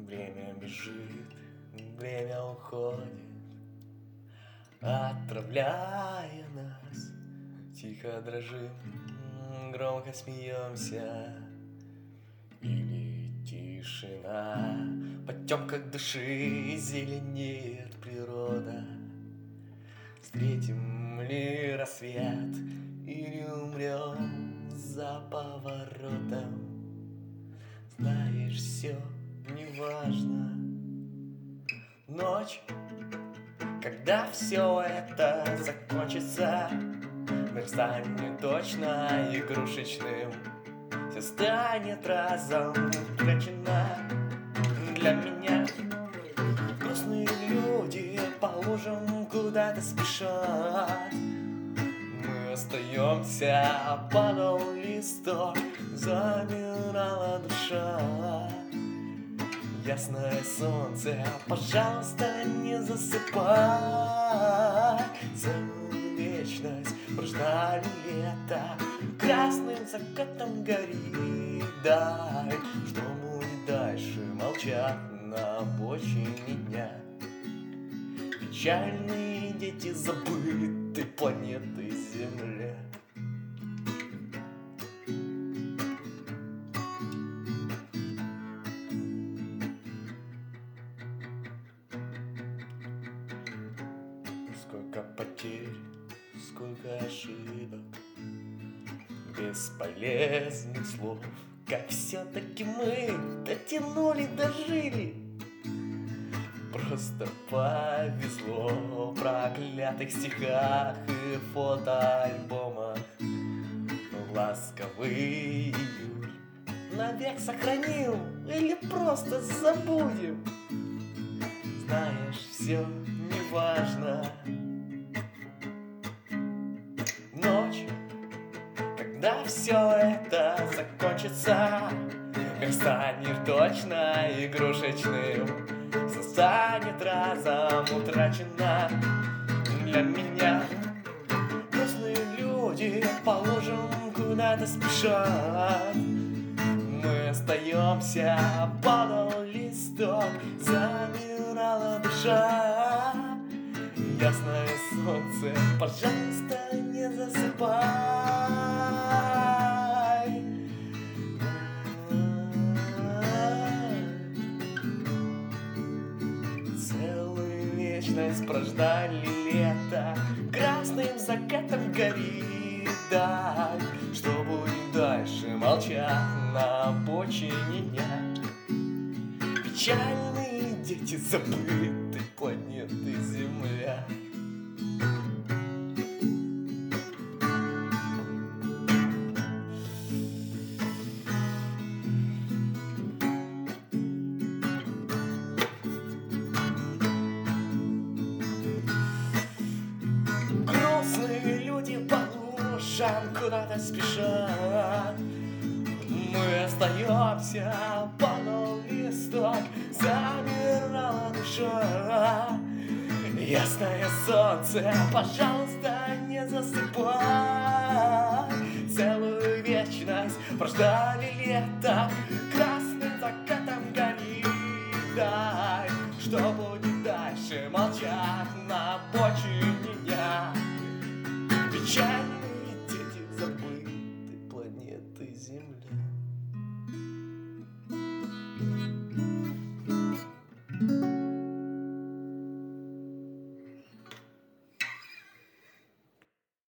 Время бежит, время уходит, отправляя нас. Тихо дрожим, громко смеемся. Или тишина, в потемках души зеленеет природа. Встретим ли рассвет или умрем за поворотом? Знаешь, все неважно. Ночь, когда все это закончится, мир станет точно игрушечным. Все станет разом утрачено для меня. Грустные люди по лужам куда-то спешат. Мы остаемся, падал листок, замирала душа. Ясное солнце, пожалуйста, не засыпай. Целую вечность прождали лето, красным закатом гори. Дай, что будет дальше, молчат на обочине дня. Печальные дети забытой планеты Земля. Сколько потерь, сколько ошибок, бесполезных слов. Как все-таки мы дотянули, дожили. Просто повезло в проклятых стихах и фотоальбомах. Ласковый июль навек сохраним или просто забудем. Знаешь, все неважно. Ночь, когда все это закончится, мир станет точно игрушечным. Все станет разом утрачено для меня. Грустные люди по лужам куда-то спешат. Мы остаемся, падал листок, замирала душа. Ясное солнце, пожалуйста, не засыпай. Целую вечность прождали лето, красным закатом гори. Дай, что будет дальше, молчат на обочине дня. Печальные дети забытой планеты Земля. Грустные люди по лужам куда-то спешат. Мы остаемся, падал листок, замирала душа. Ясное солнце, пожалуйста, не засыпай. Целую вечность прождали лето, красным закатом гори. Дай, что будет дальше, молчат на обочине дня. Печаль